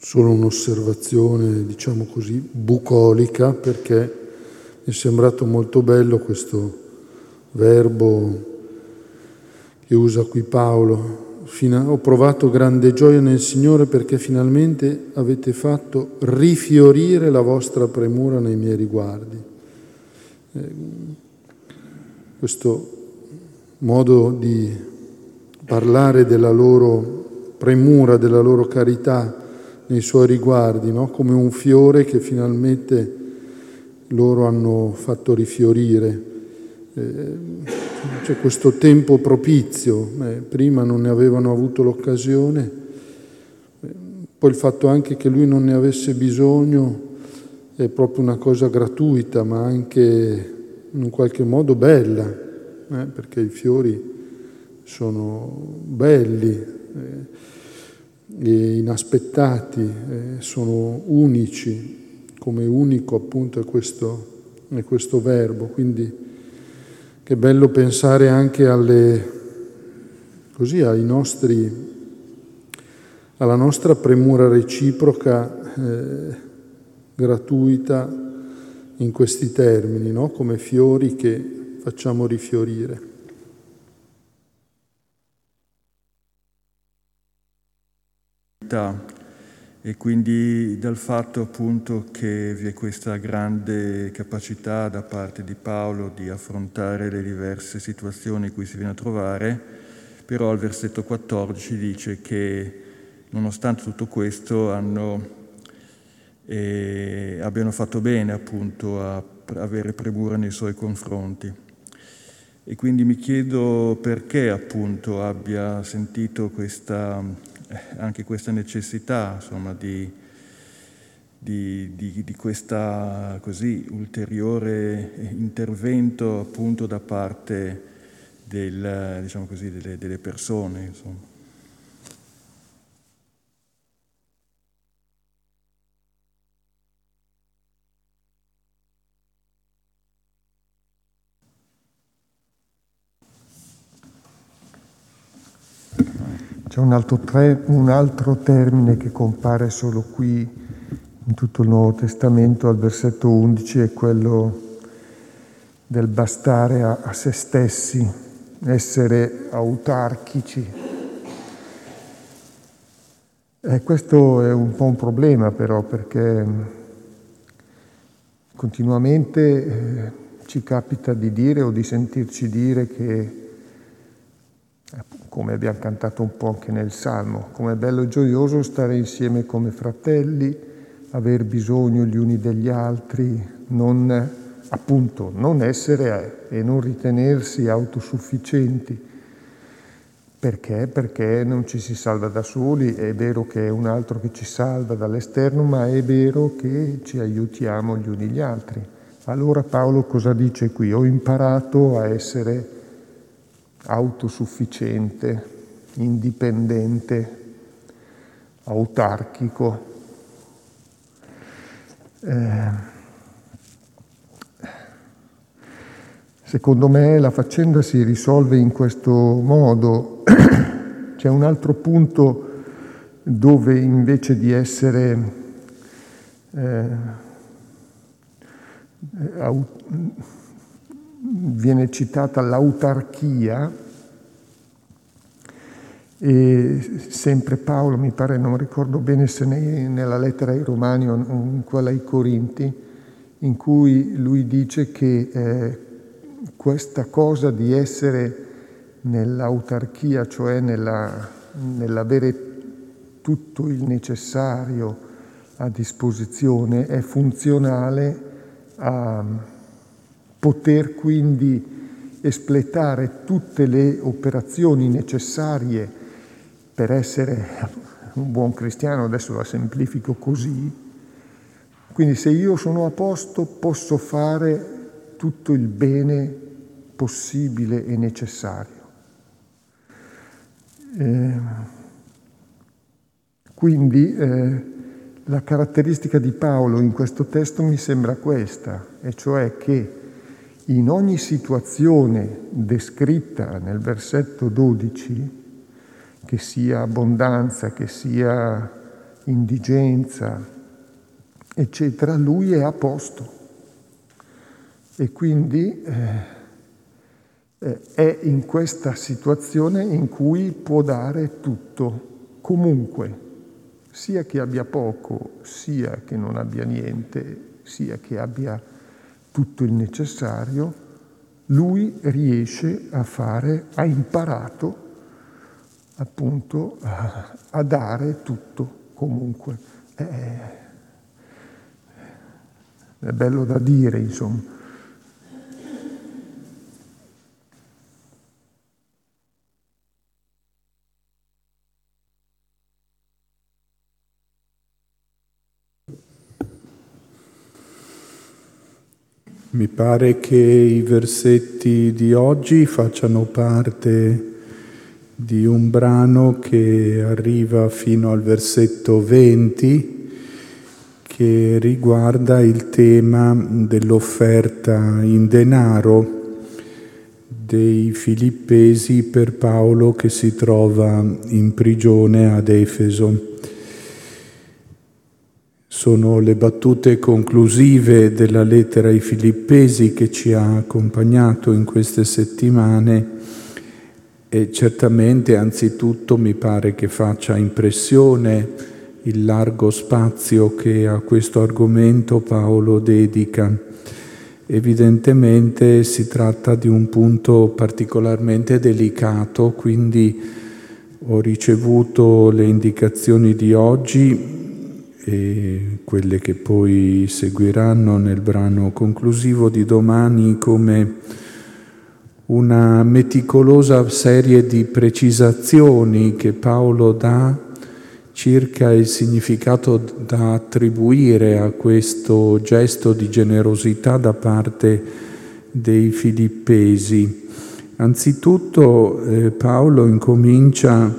solo un'osservazione, diciamo così, bucolica, perché mi è sembrato molto bello questo verbo che usa qui Paolo. Ho provato grande gioia nel Signore perché finalmente avete fatto rifiorire la vostra premura nei miei riguardi. Questo modo di parlare della loro premura, della loro carità nei suoi riguardi, no? Come un fiore che finalmente loro hanno fatto rifiorire. C'è questo tempo propizio, prima non ne avevano avuto l'occasione, poi il fatto anche che lui non ne avesse bisogno è proprio una cosa gratuita, ma anche in qualche modo bella, perché i fiori sono belli e inaspettati, sono unici, come unico appunto è questo verbo, quindi che bello pensare anche alla nostra premura reciproca gratuita in questi termini, no? Come fiori che facciamo rifiorire. E quindi dal fatto appunto che vi è questa grande capacità da parte di Paolo di affrontare le diverse situazioni in cui si viene a trovare, però al versetto 14 dice che nonostante tutto questo abbiano fatto bene appunto a avere premura nei suoi confronti. E quindi mi chiedo perché appunto abbia sentito anche questa necessità, insomma, di questa così ulteriore intervento appunto da parte diciamo così, delle persone, insomma. C'è un altro termine che compare solo qui in tutto il Nuovo Testamento, al versetto 11, è quello del bastare a se stessi, essere autarchici. Questo è un po' un problema però, perché continuamente ci capita di dire o di sentirci dire che, come abbiamo cantato un po' anche nel Salmo, come è bello e gioioso stare insieme come fratelli, aver bisogno gli uni degli altri, non essere e non ritenersi autosufficienti. Perché? Perché non ci si salva da soli, è vero che è un altro che ci salva dall'esterno, ma è vero che ci aiutiamo gli uni gli altri. Allora Paolo cosa dice qui? Ho imparato a essere autosufficiente, indipendente, autarchico. Secondo me la faccenda si risolve in questo modo. C'è un altro punto dove invece di essere viene citata l'autarchia, e sempre Paolo, mi pare, non ricordo bene se nella lettera ai Romani o in quella ai Corinti, in cui lui dice che questa cosa di essere nell'autarchia, cioè nell'avere tutto il necessario a disposizione, è funzionale a poter quindi espletare tutte le operazioni necessarie per essere un buon cristiano. Adesso la semplifico così. Quindi se io sono a posto posso fare tutto il bene possibile e necessario. Quindi la caratteristica di Paolo in questo testo mi sembra questa, e cioè che in ogni situazione descritta nel versetto 12, che sia abbondanza, che sia indigenza, eccetera, lui è a posto. E quindi è in questa situazione in cui può dare tutto, comunque, sia che abbia poco, sia che non abbia niente, sia che abbia tutto il necessario, lui riesce a fare, ha imparato appunto a dare tutto, comunque. È bello da dire, insomma. Mi pare che i versetti di oggi facciano parte di un brano che arriva fino al versetto 20, che riguarda il tema dell'offerta in denaro dei Filippesi per Paolo che si trova in prigione ad Efeso. Sono le battute conclusive della lettera ai Filippesi che ci ha accompagnato in queste settimane e certamente anzitutto mi pare che faccia impressione il largo spazio che a questo argomento Paolo dedica. Evidentemente si tratta di un punto particolarmente delicato, quindi ho ricevuto le indicazioni di oggi e quelle che poi seguiranno nel brano conclusivo di domani come una meticolosa serie di precisazioni che Paolo dà circa il significato da attribuire a questo gesto di generosità da parte dei Filippesi. Anzitutto Paolo incomincia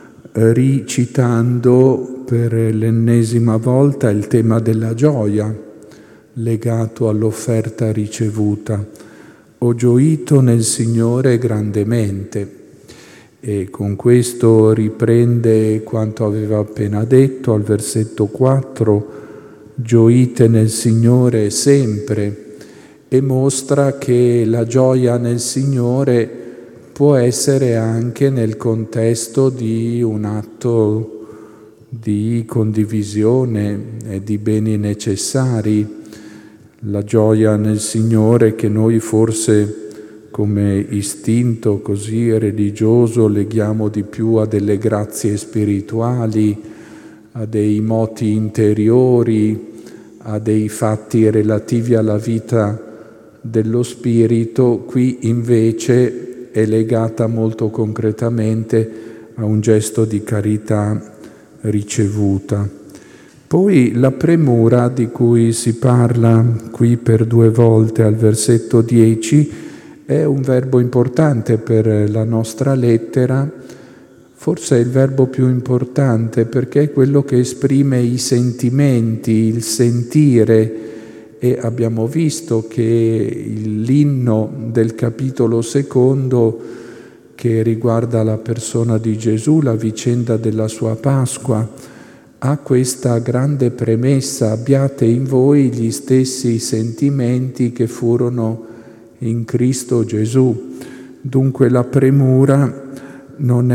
ricitando per l'ennesima volta il tema della gioia legato all'offerta ricevuta. Ho gioito nel Signore grandemente. E con questo riprende quanto aveva appena detto al versetto 4, gioite nel Signore sempre, e mostra che la gioia nel Signore può essere anche nel contesto di un atto di condivisione e di beni necessari. La gioia nel Signore che noi forse come istinto così religioso leghiamo di più a delle grazie spirituali, a dei moti interiori, a dei fatti relativi alla vita dello spirito, qui invece è legata molto concretamente a un gesto di carità ricevuta. Poi la premura di cui si parla qui per 2 volte al versetto 10 è un verbo importante per la nostra lettera, forse è il verbo più importante perché è quello che esprime i sentimenti, il sentire, e abbiamo visto che l'inno del capitolo 2 che riguarda la persona di Gesù, la vicenda della sua Pasqua, ha questa grande premessa: abbiate in voi gli stessi sentimenti che furono in Cristo Gesù. Dunque la premura non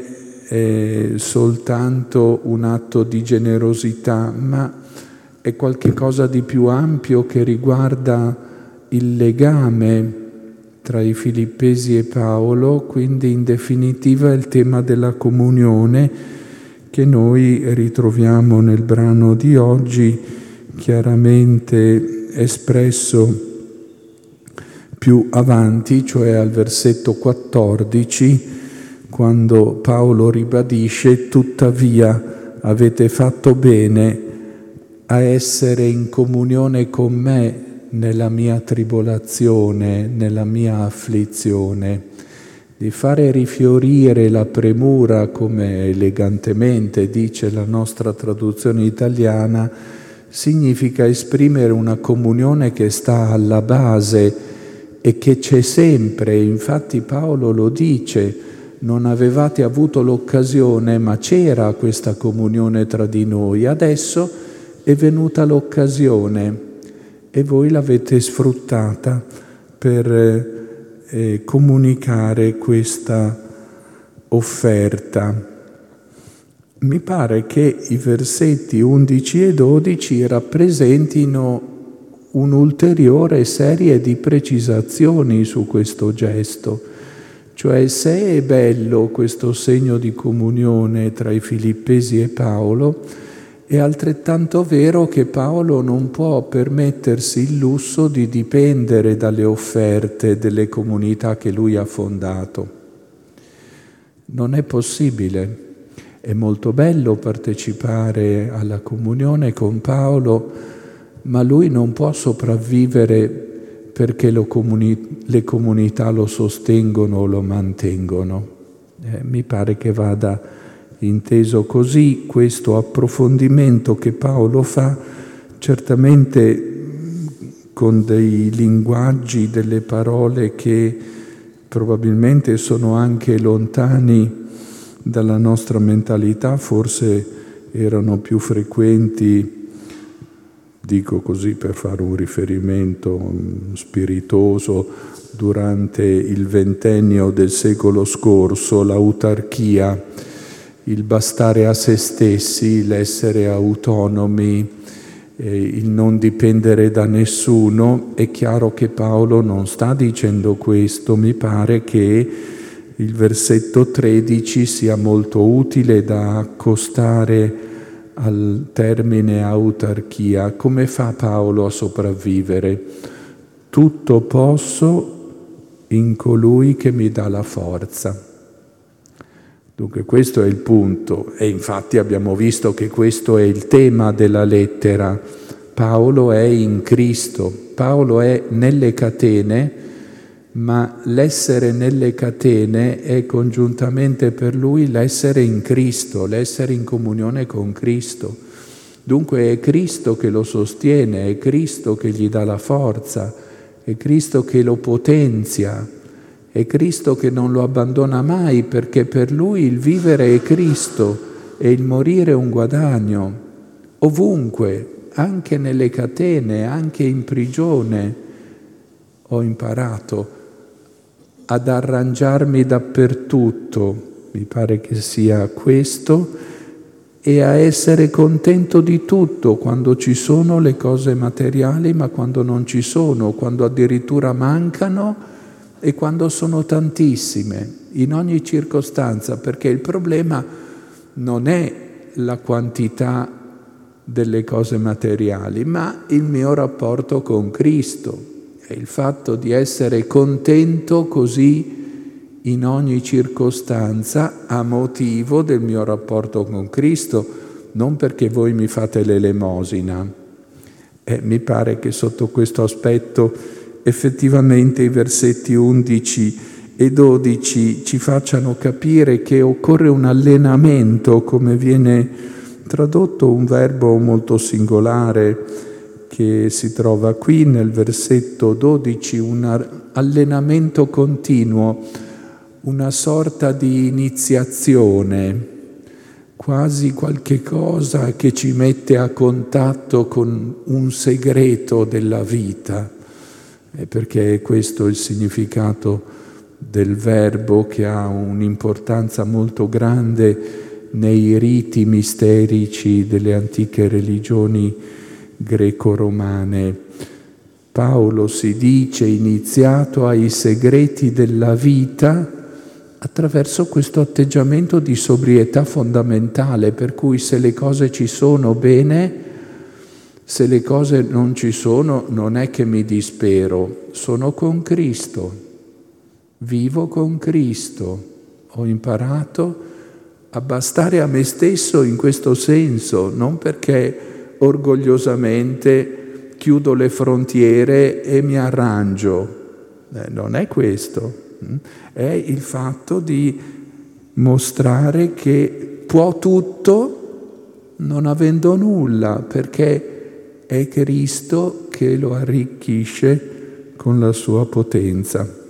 è soltanto un atto di generosità, ma è qualcosa di più ampio che riguarda il legame tra i Filippesi e Paolo, quindi in definitiva il tema della comunione che noi ritroviamo nel brano di oggi chiaramente espresso più avanti, cioè al versetto 14, quando Paolo ribadisce: tuttavia avete fatto bene a essere in comunione con me nella mia tribolazione, nella mia afflizione, di fare rifiorire la premura, come elegantemente dice la nostra traduzione italiana, significa esprimere una comunione che sta alla base e che c'è sempre. Infatti Paolo lo dice: non avevate avuto l'occasione, ma c'era questa comunione tra di noi. Adesso è venuta l'occasione e voi l'avete sfruttata per comunicare questa offerta. Mi pare che i versetti 11 e 12 rappresentino un'ulteriore serie di precisazioni su questo gesto. Cioè, se è bello questo segno di comunione tra i Filippesi e Paolo, è altrettanto vero che Paolo non può permettersi il lusso di dipendere dalle offerte delle comunità che lui ha fondato. Non è possibile. È molto bello partecipare alla comunione con Paolo, ma lui non può sopravvivere perché le comunità lo sostengono o lo mantengono. Mi pare che vada inteso così questo approfondimento che Paolo fa, certamente con dei linguaggi, delle parole che probabilmente sono anche lontani dalla nostra mentalità, forse erano più frequenti, dico così per fare un riferimento spiritoso, durante il ventennio del secolo scorso, l'autarchia, il bastare a se stessi, l'essere autonomi, il non dipendere da nessuno. È chiaro che Paolo non sta dicendo questo. Mi pare che il versetto 13 sia molto utile da accostare al termine autarchia. Come fa Paolo a sopravvivere? Tutto posso in colui che mi dà la forza. Dunque questo è il punto, e infatti abbiamo visto che questo è il tema della lettera. Paolo è in Cristo, Paolo è nelle catene, ma l'essere nelle catene è congiuntamente per lui l'essere in Cristo, l'essere in comunione con Cristo. Dunque è Cristo che lo sostiene, è Cristo che gli dà la forza, è Cristo che lo potenzia, è Cristo che non lo abbandona mai, perché per lui il vivere è Cristo e il morire è un guadagno. Ovunque, anche nelle catene, anche in prigione, ho imparato ad arrangiarmi dappertutto, mi pare che sia questo, e a essere contento di tutto, quando ci sono le cose materiali, ma quando non ci sono, quando addirittura mancano e quando sono tantissime, in ogni circostanza, perché il problema non è la quantità delle cose materiali, ma il mio rapporto con Cristo. È il fatto di essere contento così in ogni circostanza a motivo del mio rapporto con Cristo, non perché voi mi fate l'elemosina. Mi pare che sotto questo aspetto effettivamente i versetti 11 e 12 ci facciano capire che occorre un allenamento, come viene tradotto un verbo molto singolare che si trova qui nel versetto 12, un allenamento continuo, una sorta di iniziazione, quasi qualche cosa che ci mette a contatto con un segreto della vita, perché è questo il significato del verbo, che ha un'importanza molto grande nei riti misterici delle antiche religioni greco-romane. Paolo si dice iniziato ai segreti della vita attraverso questo atteggiamento di sobrietà fondamentale, per cui se le cose ci sono, bene, se le cose non ci sono, non è che mi dispero, sono con Cristo, vivo con Cristo, ho imparato a bastare a me stesso in questo senso, non perché orgogliosamente chiudo le frontiere e mi arrangio. Non è questo. È il fatto di mostrare che può tutto non avendo nulla, perché è Cristo che lo arricchisce con la sua potenza.